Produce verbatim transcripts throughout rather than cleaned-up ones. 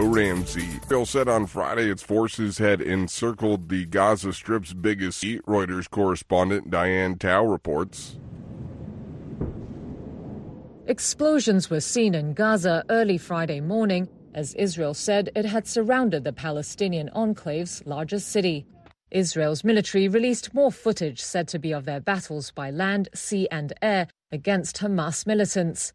Ramsey. Israel said on Friday its forces had encircled the Gaza Strip's biggest city. Reuters correspondent Diane Tao reports. Explosions were seen in Gaza early Friday morning as Israel said it had surrounded the Palestinian enclave's largest city. Israel's military released more footage said to be of their battles by land, sea and air against Hamas militants.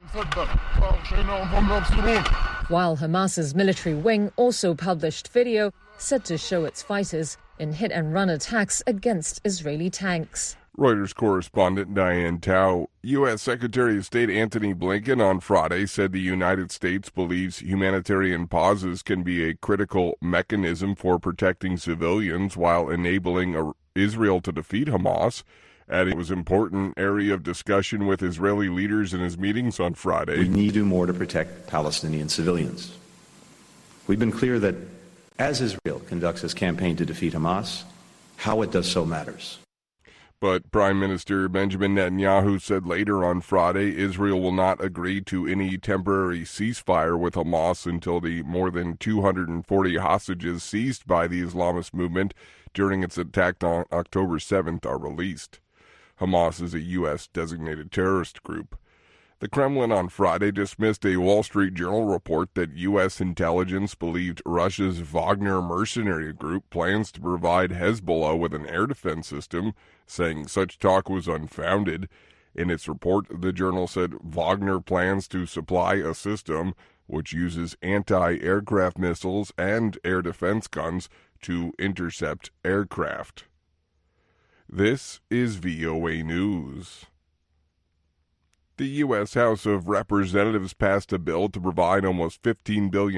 While Hamas's military wing also published video said to show its fighters in hit-and-run attacks against Israeli tanks. Reuters correspondent Diane Tao. U S. Secretary of State Antony Blinken on Friday said the United States believes humanitarian pauses can be a critical mechanism for protecting civilians while enabling Israel to defeat Hamas, adding it was an important area of discussion with Israeli leaders in his meetings on Friday. We need to do more to protect Palestinian civilians. We've been clear that as Israel conducts its campaign to defeat Hamas, how it does so matters. But Prime Minister Benjamin Netanyahu said later on Friday Israel will not agree to any temporary ceasefire with Hamas until the more than two hundred forty hostages seized by the Islamist movement during its attack on October seventh are released. Hamas is a U S designated terrorist group. The Kremlin on Friday dismissed a Wall Street Journal report that U S intelligence believed Russia's Wagner mercenary group plans to provide Hezbollah with an air defense system, saying such talk was unfounded. In its report, the journal said Wagner plans to supply a system which uses anti-aircraft missiles and air defense guns to intercept aircraft. This is V O A News. The U S. House of Representatives passed a bill to provide almost fifteen billion